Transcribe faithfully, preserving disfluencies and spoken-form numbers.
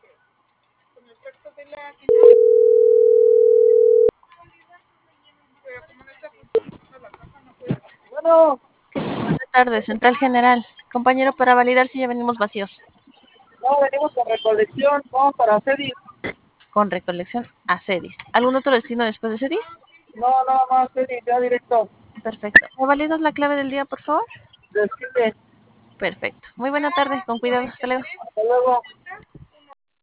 Bueno, Buenas tardes, Central General. Compañero, para validar si ya venimos vacíos. no, venimos con recolección, vamos para Cedis. Con recolección a Cedis. ¿Algún otro destino después de Cedis? No, nada más Cedis, ya directo. Perfecto. ¿Me validas la clave del día, por favor? Desquite. Perfecto. Muy buena tarde, con cuidado. Hasta luego. Hasta luego.